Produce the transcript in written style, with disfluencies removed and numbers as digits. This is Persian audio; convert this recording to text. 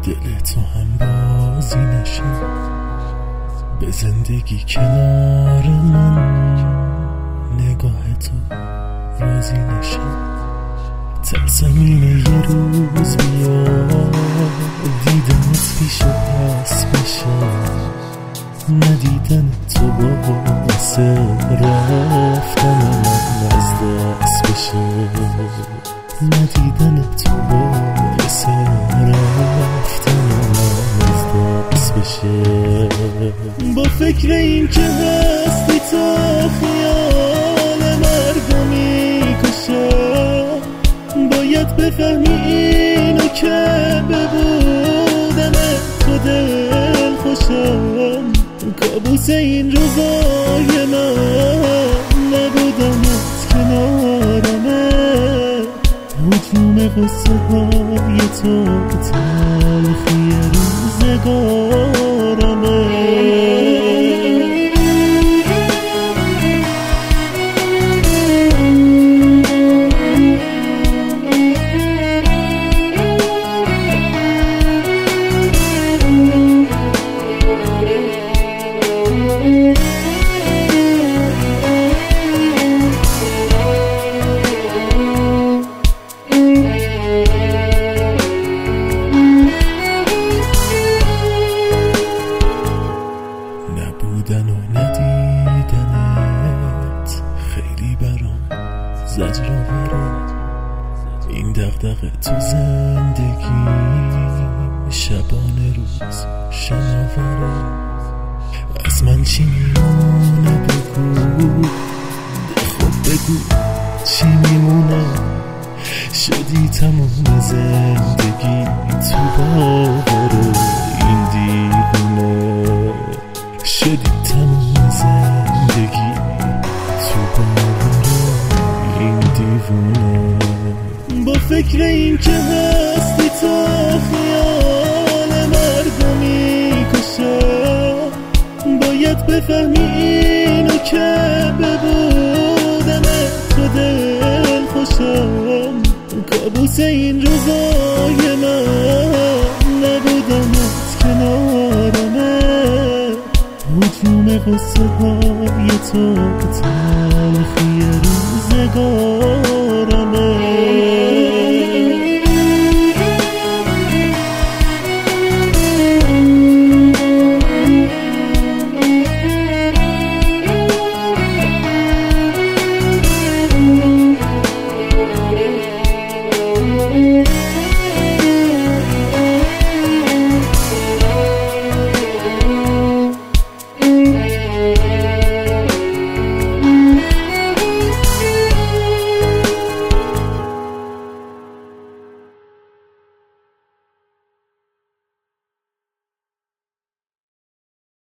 دل تو هم بازی نشه، به زندگی کنار من نگاه تو راضی نشه. ترسم اینه یه روز بیاد دیدنت پیش پس بشه، ندیدن تو باعث رفتن من از دست بشه، ندیدن تو باعث رفتن من از دست بشه. با فکر این که هستی تو خیال مرگو میکشه، باید بفهمی اینو که ببودن تو دل خوشم، کابوس این روزای من نبودنت کنارمه، هجوم قصه های تو تلخی روزگارمه. نبودن و ندیدنت خیلی برام زجرآوره، این دغدغه تو زندگی شبانه روز شناوره. از من چی میمونه بگو، خب بگو چی میمونه، شدی تمام زندگی تو باور این دیوونه، شدی تمام زندگی تو باور این دیوونه. با فکر این که هستی تو خیال مرگو میکشه، باید بفهمی اینو که ببودن تو دل خوشم، کابوس این روزای من نبودنت کنارمه، هجوم قصه های تو تلخی روزگار